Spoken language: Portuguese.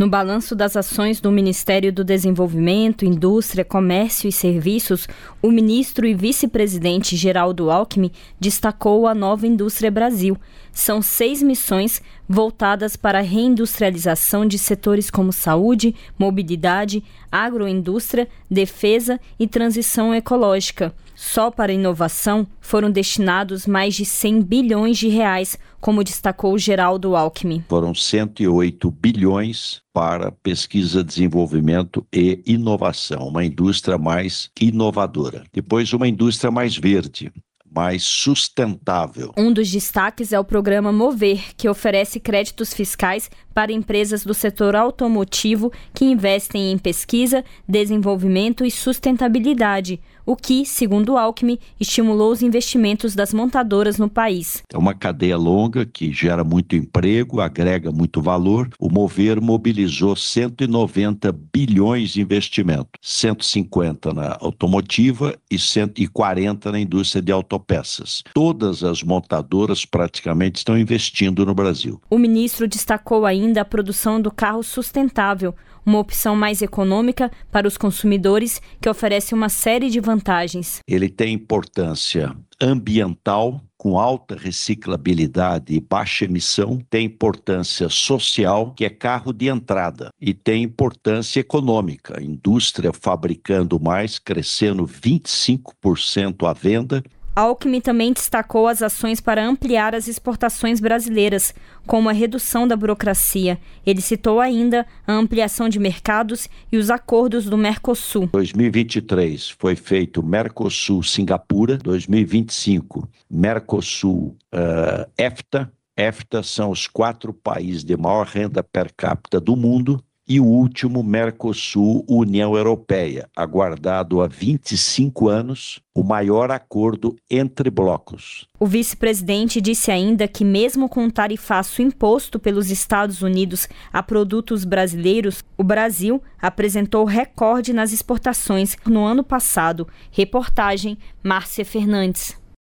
No balanço das ações do Ministério do Desenvolvimento, Indústria, Comércio e Serviços, o ministro e vice-presidente Geraldo Alckmin destacou a Nova Indústria Brasil. São 6 missões voltadas para a reindustrialização de setores como saúde, mobilidade, agroindústria, defesa e transição ecológica. Só para inovação foram destinados mais de 100 bilhões de reais, como destacou Geraldo Alckmin. Foram 108 bilhões para pesquisa, desenvolvimento e inovação, uma indústria mais inovadora. Depois, uma indústria mais verde, mais sustentável. Um dos destaques é o programa Mover, que oferece créditos fiscais para empresas do setor automotivo que investem em pesquisa, desenvolvimento e sustentabilidade, o que, segundo Alckmin, estimulou os investimentos das montadoras no país. É uma cadeia longa que gera muito emprego, agrega muito valor. O Mover mobilizou 190 bilhões de investimento, 150 na automotiva e 140 na indústria de autopeças. Todas as montadoras praticamente estão investindo no Brasil. O ministro destacou ainda a produção do carro sustentável, uma opção mais econômica para os consumidores que oferece uma série de vantagens. Ele tem importância ambiental, com alta reciclabilidade e baixa emissão, tem importância social, que é carro de entrada, e tem importância econômica, a indústria fabricando mais, crescendo 25% à venda. Alckmin também destacou as ações para ampliar as exportações brasileiras, como a redução da burocracia. Ele citou ainda a ampliação de mercados e os acordos do Mercosul. 2023 foi feito Mercosul-Singapura, 2025 Mercosul-EFTA. EFTA são os 4 países de maior renda per capita do mundo. E o último, Mercosul-União Europeia, aguardado há 25 anos, o maior acordo entre blocos. O vice-presidente disse ainda que, mesmo com o tarifaço imposto pelos Estados Unidos a produtos brasileiros, o Brasil apresentou recorde nas exportações no ano passado. Reportagem Márcia Fernandes.